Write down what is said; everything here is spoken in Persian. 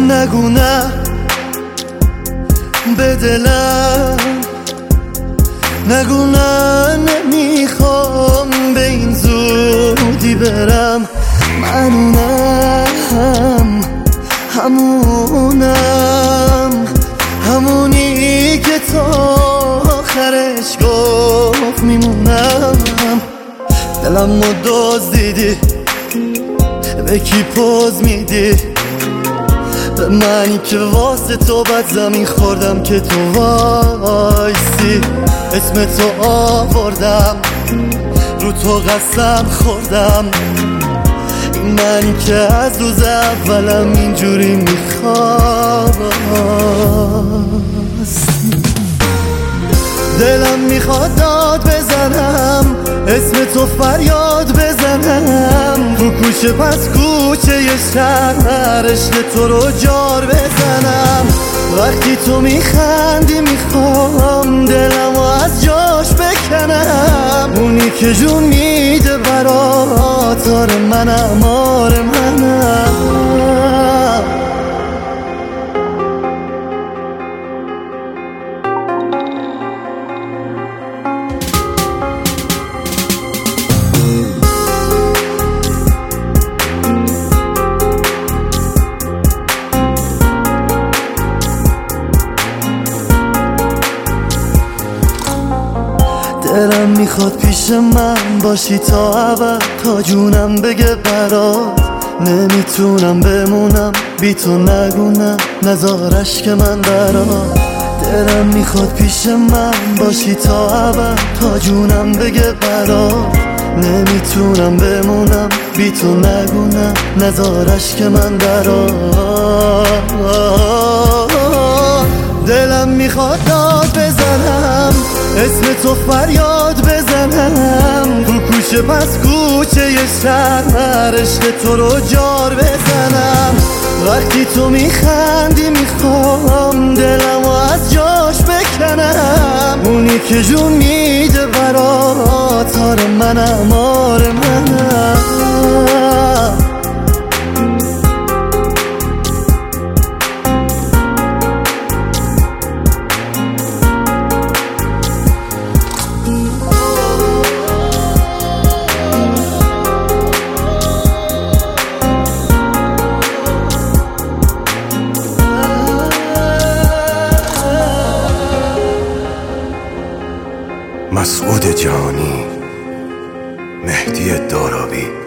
نگو نه به دلم، نگو نه نمیخوام به این زودی برم. منونم، همونی که تا آخرش گفت میمونم. دلم رو دزدیدی، به کی پوز میدی؟ به منی که واسه تو بد زمین خوردم که تو وایسی. اسم تو آوردم، رو تو قسم خوردم. این منی که از روز اولم اینجوری میخواست. دلم میخواد داد بزنم، اسم تو فریاد بزنم. تو کوچه پس کوچه شهر عشق تو رو جار بزنم. وقتی تو میخندی میخوام دلمو از جاش بکنم. اونی که جون میده برات، آره منم، آره منم. دلم میخواد پیش من باشی تا ابد، تا جونم بگه برات. نمیتونم بمونم بی تو، نگو نه نزارش که من برات. دلم میخواد پیش من باشی تا ابد، تا جونم بگه برات. نمیتونم بمونم بی تو، نگو نه نزارش که من برات. دلم میخواد داد بزنم، اسم تو فریاد بزنم. تو کوچه پس کوچه شهر عشق تو رو جار بزنم. وقتی تو میخندی میخوام دلمو از جاش بکنم. اونی که جون میده برات، آره منم، آره منم. مسعود جانی، مهدی دارابی.